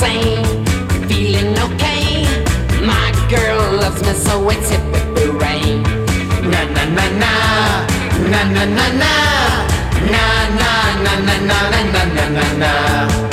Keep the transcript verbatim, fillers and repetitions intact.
plane, feeling okay. My girl loves me, so it's hip hip rain. Na na na na, na na na na, na na na na na na na na na.